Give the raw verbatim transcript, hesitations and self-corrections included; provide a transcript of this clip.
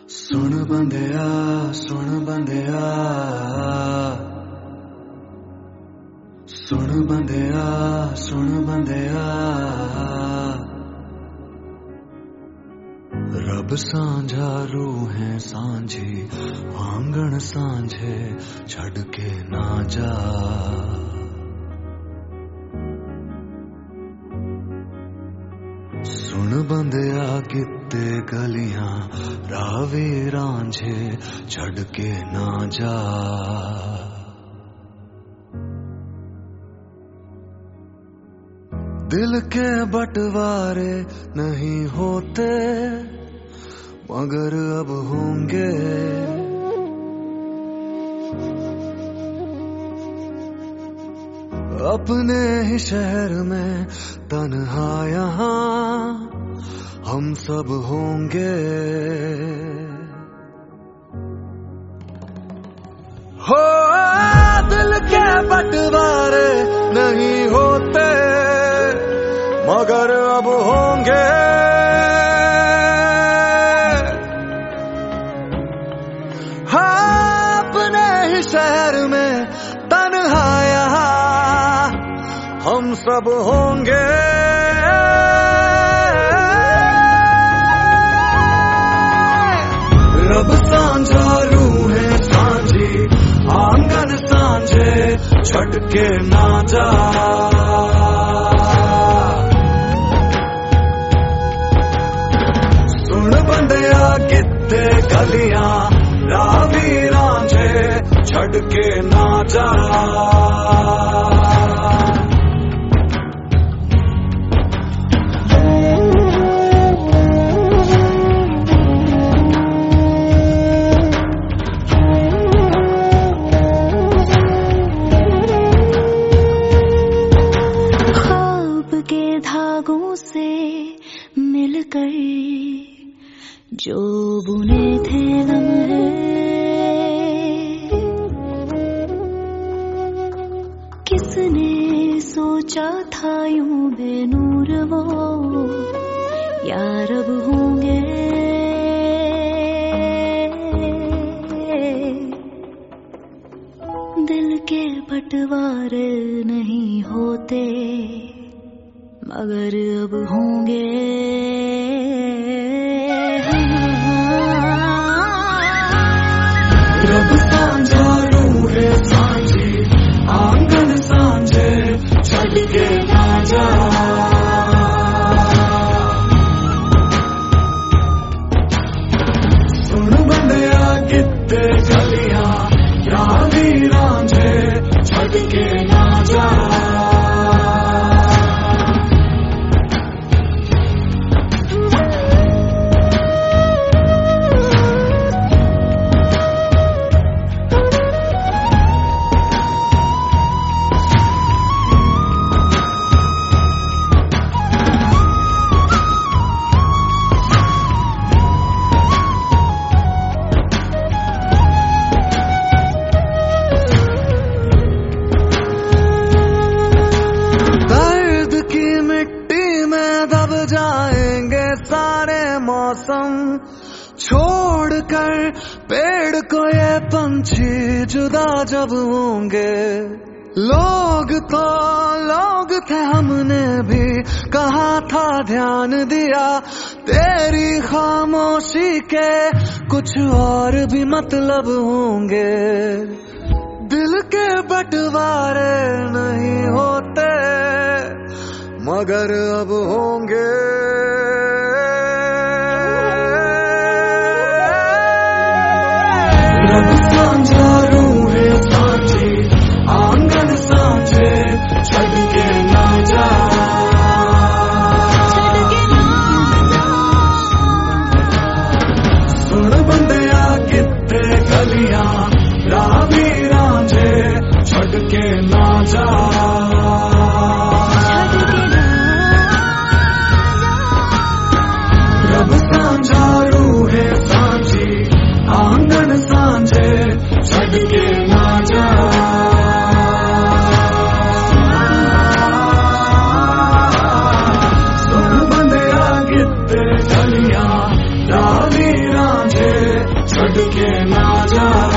सुन बंदिया सुन बंदिया सुन बंदिया सुन बंदिया रब सांझा रूहें सांझी आंगन सांझे छड़ के ना जा। सुन बंदिया किते गलियां रावे रांझे छड़ के ना जा। दिल के बंटवारे नहीं होते मगर अब होंगे। अपने ही शहर में तन्हा यहाँ हम सब होंगे। हो दिल के बंटवारे नहीं होते मगर अब होंगे। हाँ अपने ही शहर में तन्हा यहाँ हम सब होंगे। रब सांझा रूहें सांझी आंगन सांझे छड़ के ना जा। सुन बंदिया किते गलियां रावी रांझे छड़ के ना जा। धागों से मिलकर जो बुने थे लम्हे किसने सोचा था यूं बेनूर वो यार अब होंगे। दिल के बंटवारे नहीं होते मगर अब होंगे। रब सांझा रूहें सांझी आंगन सांझे छड़ के ना जा। सुन बंदिया किते गलियां रावी रांझे छड़ के ना जा। जाएंगे सारे मौसम छोड़कर पेड़ को ये पंछी जुदा जब होंगे। लोग तो लोग थे हमने भी कहा था ध्यान दिया तेरी खामोशी के कुछ और भी मतलब होंगे। दिल के बंटवारे नहीं होते मगर अब होंगे। रब सांझा रूहें सांझी आंगन सांझे छड़ के ना जा। सुन बंदिया किते गलियां रावी रांझे छड़ के ना जा। रब सांझा रूहें सांझी आंगन सांझे छड़ के ना जा। छड़ के ना जा